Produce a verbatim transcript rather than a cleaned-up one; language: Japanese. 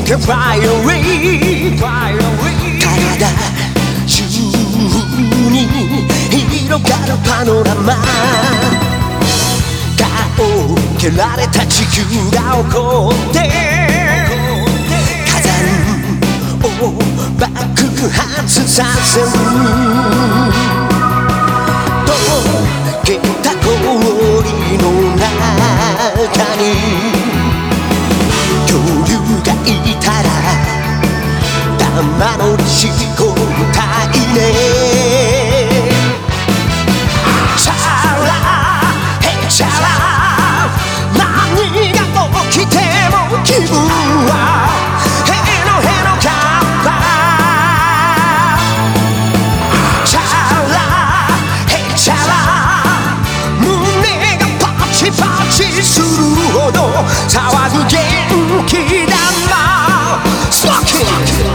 can fly away 体中に広がるパノラマ顔を蹴られた地球が怒って火山を爆発させる溶けた氷の中に恐竜がいたら玉乗りし放題ねチャラヘチャラ何が起きても気分はヘロヘロカッパチャラヘチャラ胸がパチパチするほど騒ぐ元気玉スモーキング